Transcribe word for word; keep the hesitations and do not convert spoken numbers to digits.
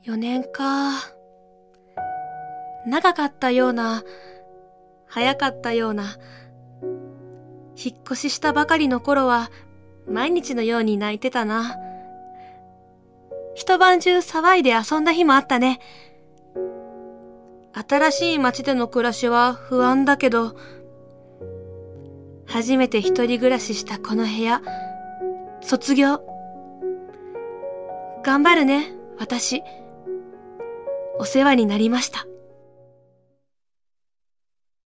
よねんか。長かったような、早かったような。引っ越ししたばかりの頃は、毎日のように泣いてたな。一晩中騒いで遊んだ日もあったね。新しい町での暮らしは不安だけど、初めて一人暮らししたこの部屋、卒業。頑張るね、私。お世話になりました。